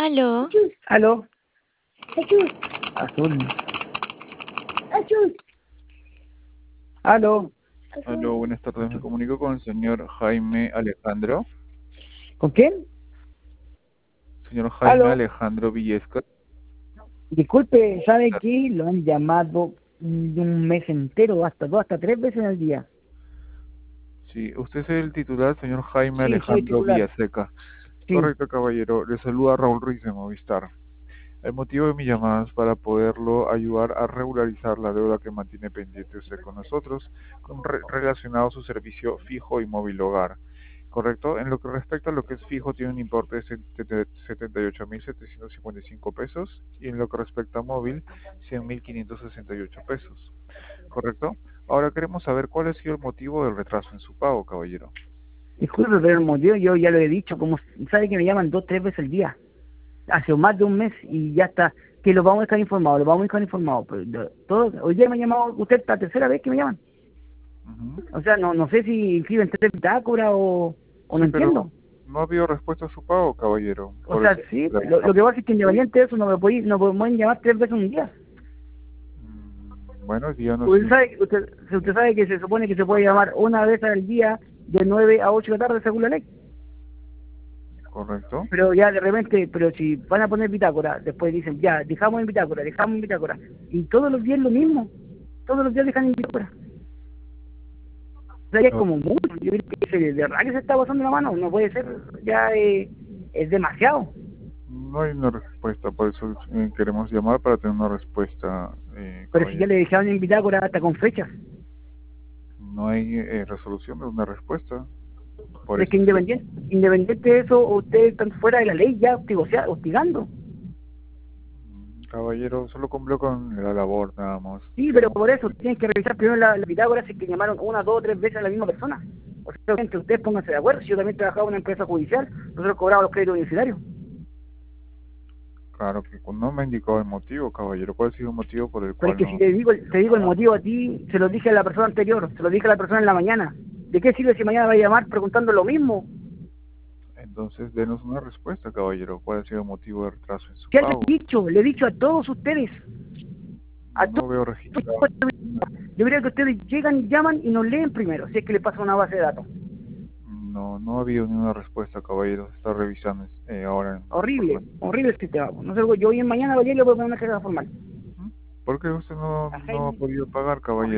Aló, Aló, azul. Aló, Aló, buenas tardes. Me comunico con el señor Jaime Alejandro. ¿con quién? Señor Jaime Aló, Alejandro Villesca. disculpe, ¿sabe qué? Lo han llamado un mes entero, hasta 2 hasta 3 veces al día. Sí, usted es el titular, señor Jaime Sí, soy Alejandro titular. Villaseca. Sí, Correcto, caballero. Le saluda Raúl Ruiz de Movistar. El motivo de mi llamada es para poderlo ayudar a regularizar la deuda que mantiene pendiente usted con nosotros, relacionado a su servicio fijo y móvil hogar. ¿Correcto? En lo que respecta a lo que es fijo, tiene un importe de 78.755 pesos y en lo que respecta a móvil, 100.568 pesos. ¿Correcto? Ahora queremos saber cuál ha sido el motivo del retraso en su pago, caballero. disculpe, pero el motivo yo ya lo he dicho, como sabe que me llaman 2 o 3 veces al día, hace más de un mes y ya está, que lo vamos a dejar informado, lo vamos a dejar informado, pero hoy día me ha llamado usted la tercera vez que me llaman. Ujú. O sea, no sé si inscriben tres bitácora o no Sí, pero entiendo. no ha habido respuesta a su pago, caballero. O Por sea, eso sí, lo preguntamos. que pasa es que independiente de eso no pueden llamar 3 veces en un día. Bueno, el día no Usted es sabe, usted sabe que se supone que se puede llamar una vez al día de 9 a 8 de la tarde según la ley. correcto. Pero ya de repente, pero si van a poner bitácora, después dicen, ya, dejamos en bitácora. Y todos los días lo mismo. Todos los días dejan en bitácora. O sea, ya es No, como mucho. Yo creo que de verdad que se está pasando la mano. No puede ser, ya es demasiado. no hay una respuesta, por eso queremos llamar para tener una respuesta, Pero si ya caballero. le dejaron en bitácora hasta con fechas. No hay resolución de una respuesta, por Pero es eso que independiente de eso, ustedes están fuera de la ley ya hostigando. caballero, solo cumplió con la labor, nada más. Sí, pero Queremos por eso tienen que revisar primero la bitácora si es que llamaron una, dos, 3 veces a la misma persona. O sea, que ustedes pónganse de acuerdo. Si yo también trabajaba en una empresa judicial, nosotros cobrábamos los créditos universitarios. claro que no me ha indicado el motivo, caballero. ¿Cuál ha sido el motivo por el Pero es cual que si no? te digo el motivo a ti, se lo dije a la persona anterior, se lo dije a la persona en la mañana. ¿De qué sirve si mañana va a llamar preguntando lo mismo? Entonces, denos una respuesta, caballero. ¿Cuál ha sido el motivo de retraso en su ¿Qué pago? le he dicho a todos ustedes, a No todos. veo registrado. Yo creo que ustedes llegan y llaman y nos leen primero, si es que les pasa una base de datos. No ha habido ninguna respuesta, caballero. Se está revisando ahora en la Horrible, información. horrible el sistema. No sé, yo hoy en mañana voy a ir y le voy a poner una queja formal. ¿Por qué usted no ha podido pagar, caballero?